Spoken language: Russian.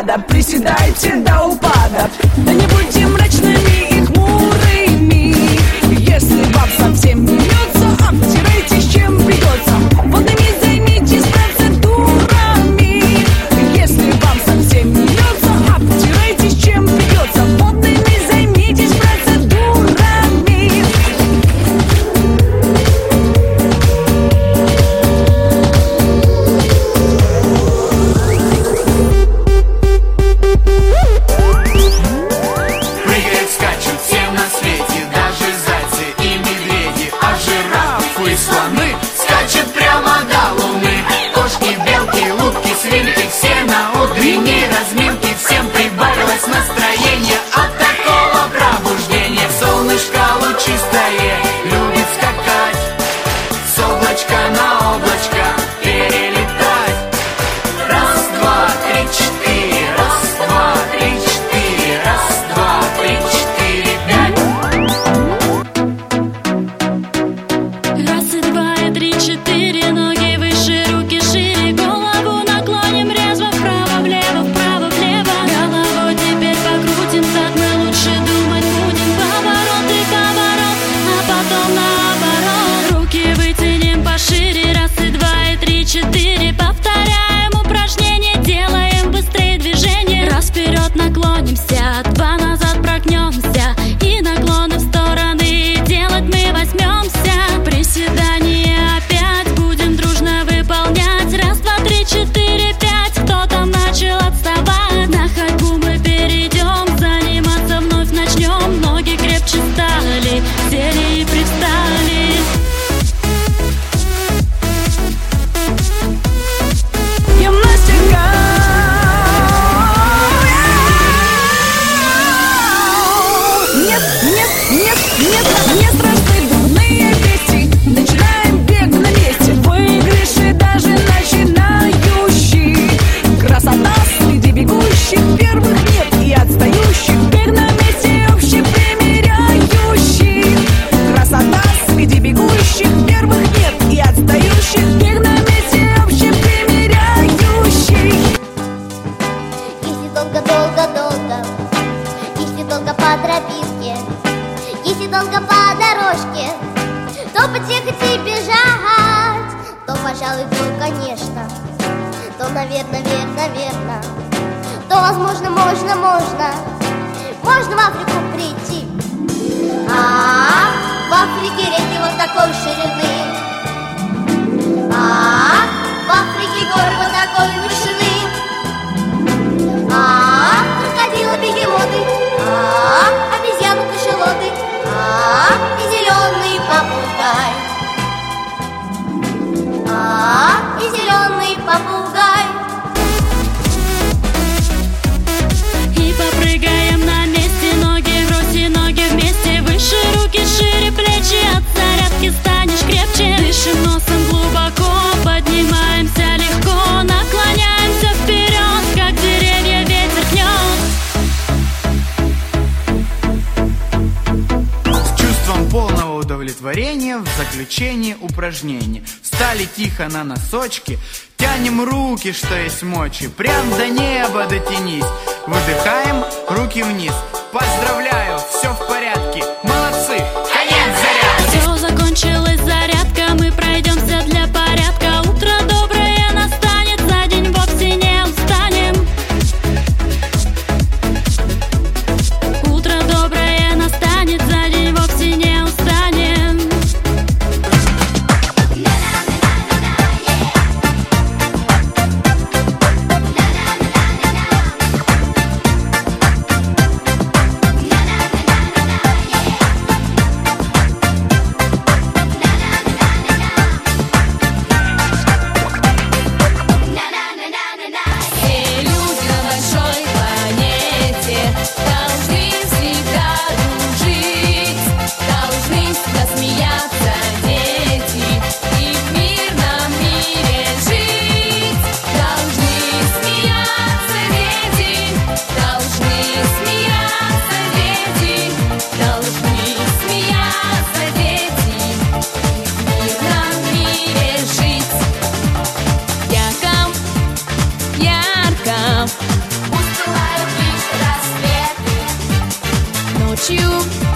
надо, приседайте до упада. Да не будьте мрачными и хмурыми. Если вам совсем не льется, обтирайтесь, чем придется. Водными займитесь процедурами. Если вам совсем не льется, обтирайтесь, чем придется. Водными займитесь процедурами. Прыгают, скачут все на свете, даже зайцы и медведи, а жирафы и слоны скачут прямо до луны. Кошки, белки, утки, свинки, все на утренней разминке. Всем прибавилось настроение от такого пробуждения. Солнышко лучистое любит скакать, с облачка на облачко перелетать. Раз, два, три, четыре, раз, два, три, четыре, раз, два, три, четыре, пять. Раз и два и три, четыре, ноги выше, руки шире, голову наклоним резво вправо, влево, вправо, влево. Голову теперь покрутим, так мы лучше думать будем. Поворот и поворот, а потом наоборот. Руки вытянем пошире, раз и два и три, четыре. Повторяем упражнение, делаем быстрее движение. Раз вперед наклонимся, два назад прогнемся, и наклоны в стороны делать мы возьмемся. Приседания опять будем дружно выполнять. Раз, два, три, четыре, пять. Кто там начал отставать? На ходьбу мы перейдем, заниматься вновь начнем. Ноги крепче стали, сели и привстали. Гимнастика. Нет, нет, нет, нет, не страшны дурные вести. Начинаем бег на месте, выигрыши даже начинающий. Красота среди бегущих, первых нет и отстающих. Бег на месте общепримиряющий. Красота среди бегущих, первых нет и отстающих. Бег на месте общепримиряющий. Если долго-долго-долго, если долго по тропинке, если долго по дорожке, то подъехать и бежать, то, пожалуй, то, конечно, то, наверное, верно, то, возможно, можно в Африку прийти. В Африке реки вот такой ширины, в Африке горы вот такой вышины, крокодилы, бегемоты, обезьяны, кашалоты, и зеленый попугай, и зеленый попугай. И попрыгаем на месте, ноги врозь, ноги вместе. Выше руки, шире плечи, от зарядки станешь крепче. Дышим носом глубоко, поднимаемся легко, наклоняемся вперед, как деревья ветер гнет. С чувством полного удовлетворения в заключении упражнения. Встали тихо на носочки, тянем руки, что есть мочи, прям до неба дотянись. Выдыхаем, руки вниз. Поздравляю, все в порядке, молодцы, конец зарядки. Все, закончилась зарядка, мы пройдемся для порядка. Утро доброе настанет, за день вовсе не устанем. Утро доброе настанет, за день вовсе не устанем. ночью